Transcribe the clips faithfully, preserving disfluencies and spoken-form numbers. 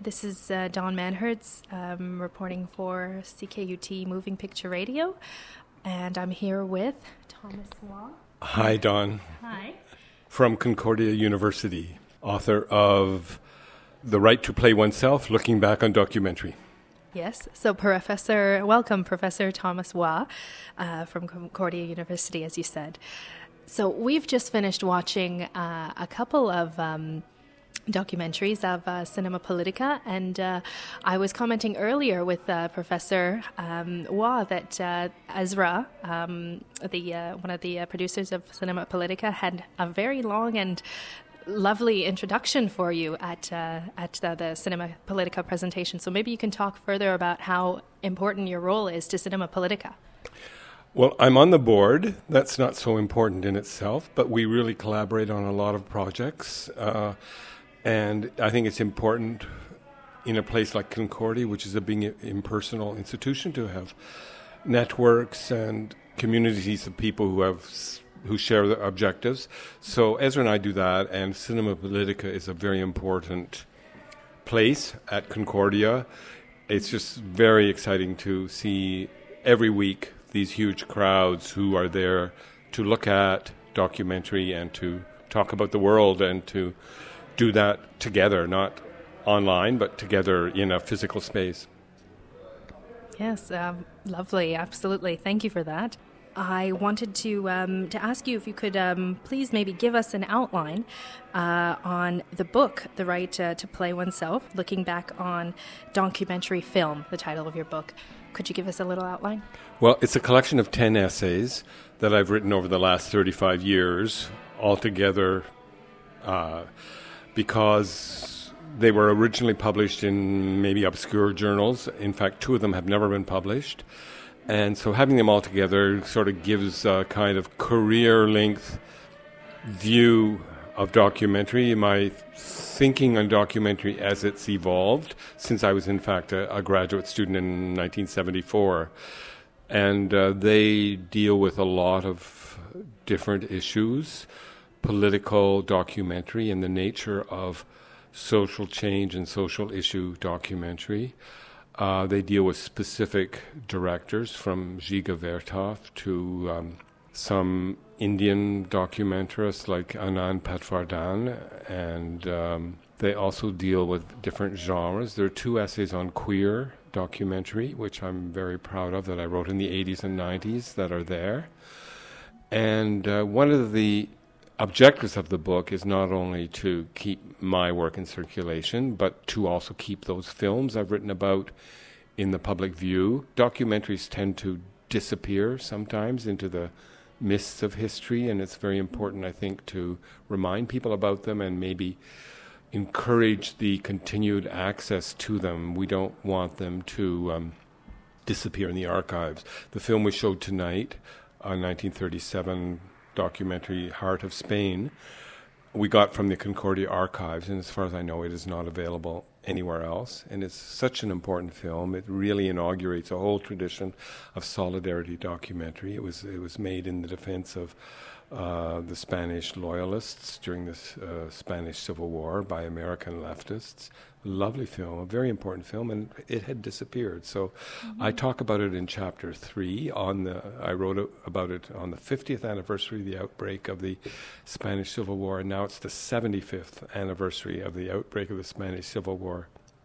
this is uh, Dawn Manhertz, um, reporting for C K U T Moving Picture Radio, and I'm here with Thomas Waugh. Hi, Dawn. Hi. From Concordia University, author of The Right to Play Oneself, Looking Back on Documentary. Yes, so Professor, welcome, Professor Thomas Waugh, uh, from Concordia University, as you said. So we've just finished watching uh, a couple of um, documentaries of uh, Cinema Politica, and uh, I was commenting earlier with uh, Professor um, Waugh that uh, Ezra, um, the uh, one of the uh, producers of Cinema Politica, had a very long and lovely introduction for you at uh, at the, the Cinema Politica presentation. So maybe you can talk further about how important your role is to Cinema Politica. Well, I'm on the board. That's not so important in itself, but we really collaborate on a lot of projects. Uh, and I think it's important in a place like Concordia, which is a being impersonal institution, to have networks and communities of people who have who share the objectives. So Ezra and I do that, and Cinema Politica is a very important place at Concordia. It's just very exciting to see every week these huge crowds who are there to look at documentary and to talk about the world, and to do that together, not online, but together in a physical space. Yes, um, lovely, absolutely. Thank you for that. I wanted to um, to ask you if you could um, please maybe give us an outline uh, on the book, The Right uh, to Play Oneself, looking back on documentary film, the title of your book. Could you give us a little outline? Well, it's a collection of ten essays that I've written over the last thirty-five years, altogether, uh, because they were originally published in maybe obscure journals. In fact, two of them have never been published. And so having them all together sort of gives a kind of career-length view of documentary, my thinking on documentary as it's evolved, since I was, in fact, a, a graduate student in nineteen seventy-four. And uh, they deal with a lot of different issues, political documentary and the nature of social change and social issue documentary. Uh, they deal with specific directors, from Jiga Vertov to um, some Indian documentarists like Anand Patwardhan, and um, they also deal with different genres. There are two essays on queer documentary, which I'm very proud of, that I wrote in the eighties and nineties, that are there. And uh, one of the objectives of the book is not only to keep my work in circulation, but to also keep those films I've written about in the public view. Documentaries tend to disappear sometimes into the mists of history, and it's very important, I think, to remind people about them and maybe encourage the continued access to them. We don't want them to um, disappear in the archives. The film we showed tonight, a nineteen thirty-seven documentary, Heart of Spain, we got from the Concordia archives, and as far as I know, it is not available anywhere else. And it's such an important film. It really inaugurates a whole tradition of solidarity documentary. It was it was made in the defense of uh, the Spanish loyalists during the uh, Spanish Civil War by American leftists. Lovely film, a very important film, and it had disappeared. So mm-hmm. I talk about it in chapter three. On the, I wrote a, about it on the fiftieth anniversary of the outbreak of the Spanish Civil War, and now it's the seventy-fifth anniversary of the outbreak of the Spanish Civil War.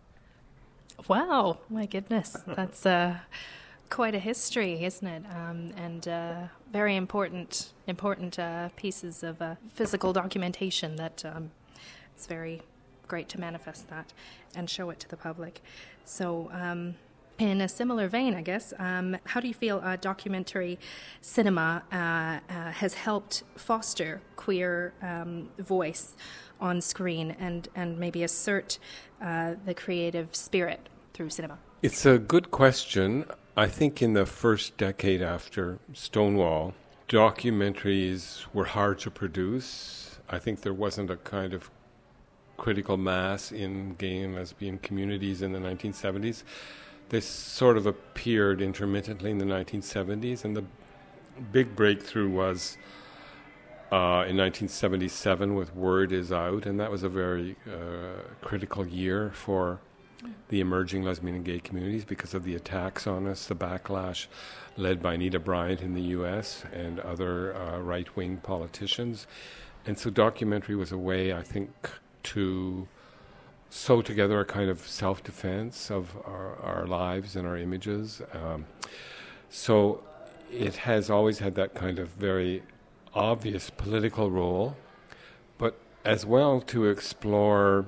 Wow, my goodness, that's uh, quite a history, isn't it? Um, and uh, very important, important uh, pieces of uh, physical documentation that um, it's very great to manifest that and show it to the public. So um, in a similar vein, I guess, um, how do you feel uh, documentary cinema uh, uh, has helped foster queer um, voice on screen and, and maybe assert uh, the creative spirit through cinema? It's a good question. I think in the first decade after Stonewall, documentaries were hard to produce. I think there wasn't a kind of critical mass in gay and lesbian communities in the nineteen seventies. This sort of appeared intermittently in the nineteen seventies, and the big breakthrough was uh, in nineteen seventy-seven with Word Is Out, and that was a very uh, critical year for the emerging lesbian and gay communities because of the attacks on us, the backlash led by Anita Bryant in the U S and other uh, right-wing politicians. And so documentary was a way, I think, to sew together a kind of self-defense of our, our lives and our images. Um, so it has always had that kind of very obvious political role, but as well to explore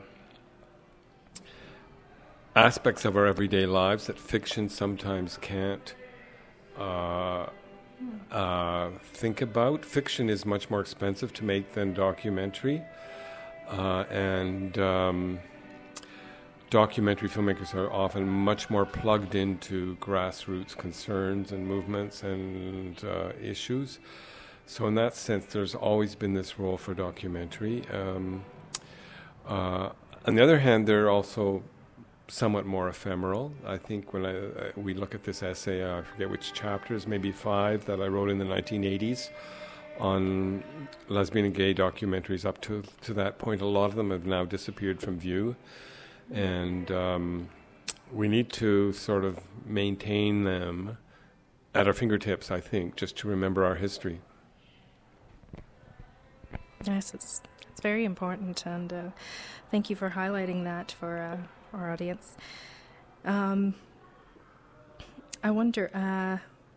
aspects of our everyday lives that fiction sometimes can't uh, uh, think about. Fiction is much more expensive to make than documentary, uh, and um, documentary filmmakers are often much more plugged into grassroots concerns and movements and uh, issues. So in that sense, there's always been this role for documentary. Um, uh, on the other hand, they're also somewhat more ephemeral. I think when I, uh, we look at this essay, uh, I forget which chapters, maybe five, that I wrote in the nineteen eighties on lesbian and gay documentaries up to, to that point. A lot of them have now disappeared from view. And um, we need to sort of maintain them at our fingertips, I think, just to remember our history. Yes, it's it's very important, and uh, thank you for highlighting that for uh, our audience. Um, I wonder... Uh,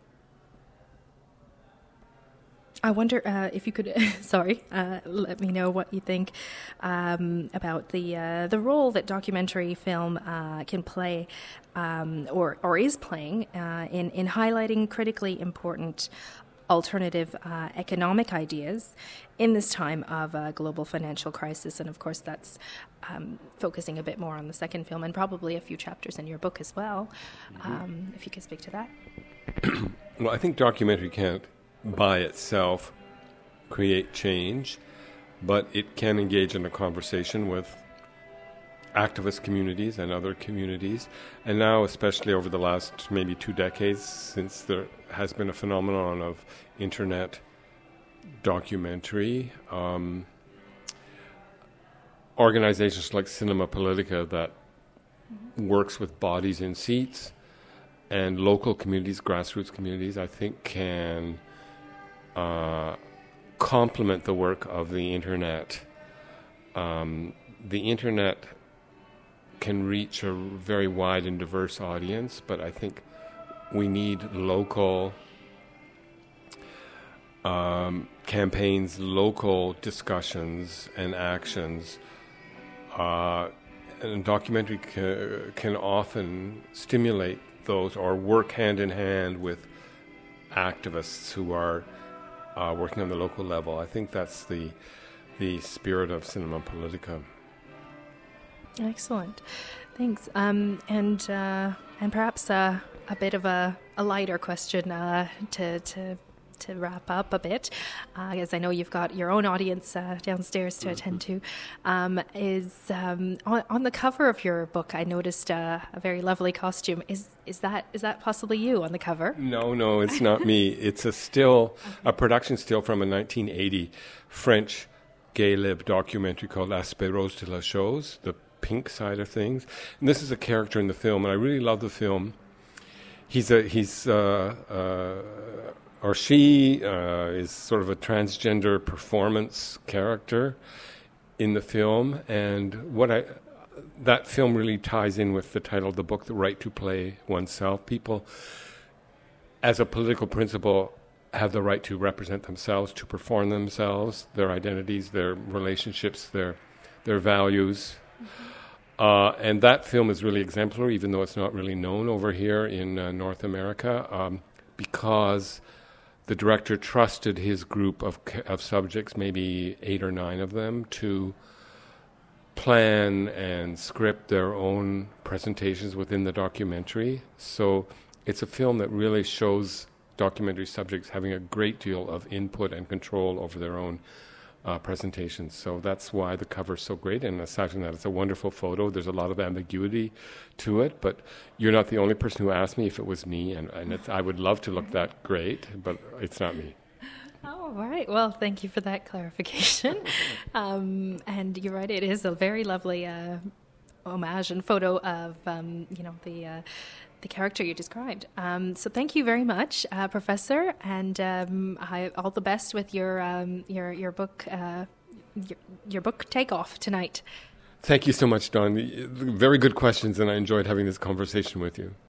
I wonder uh, if you could, sorry, uh, let me know what you think um, about the uh, the role that documentary film uh, can play, um, or or is playing uh, in in highlighting critically important alternative uh, economic ideas in this time of a global financial crisis. And of course, that's um, focusing a bit more on the second film and probably a few chapters in your book as well. Mm-hmm. Um, if you could speak to that. Well, I think documentary can't by itself create change, but it can engage in a conversation with activist communities and other communities. And now, especially over the last maybe two decades, since there has been a phenomenon of internet documentary, um, organizations like Cinema Politica that mm-hmm. works with bodies in seats and local communities, grassroots communities, I think can Uh, complement the work of the internet. Um, the internet can reach a very wide and diverse audience, but I think we need local um, campaigns, local discussions and actions. Uh, and documentary ca- can often stimulate those or work hand in hand with activists who are Uh, working on the local level. I think that's the the spirit of Cinema Politica. Excellent, thanks. Um, and uh, and perhaps uh, a bit of a, a lighter question uh, to to to wrap up a bit, uh, as I know you've got your own audience uh, downstairs to attend to. Um, is um, on, on the cover of your book, I noticed uh, a very lovely costume. Is is that is that possibly you on the cover? No, no, it's not me. It's a still, a production still from a nineteen eighty French gay lib documentary called Aspect Rose de la Chose, the pink side of things. And this is a character in the film, and I really love the film. He's a he's uh, uh, or she uh, is sort of a transgender performance character in the film, and what I that film really ties in with the title of the book, The Right to Play Oneself. People, as a political principle, have the right to represent themselves, to perform themselves, their identities, their relationships, their their values. Mm-hmm. Uh, and that film is really exemplary, even though it's not really known over here in uh, North America, um, because the director trusted his group of of subjects, maybe eight or nine of them, to plan and script their own presentations within the documentary. So it's a film that really shows documentary subjects having a great deal of input and control over their own uh, presentations. So that's why the cover's so great. And aside from that, it's a wonderful photo. There's a lot of ambiguity to it, but you're not the only person who asked me if it was me, and, and it's, I would love to look that great, but it's not me. Oh, all right. Well, thank you for that clarification. um, and you're right, it is a very lovely uh, homage and photo of um, you know the uh, the character you described. Um, so thank you very much, uh, Professor, and um, I, all the best with your um, your your book uh, your, your book takeoff tonight. Thank you so much, Dawn. Very good questions, and I enjoyed having this conversation with you.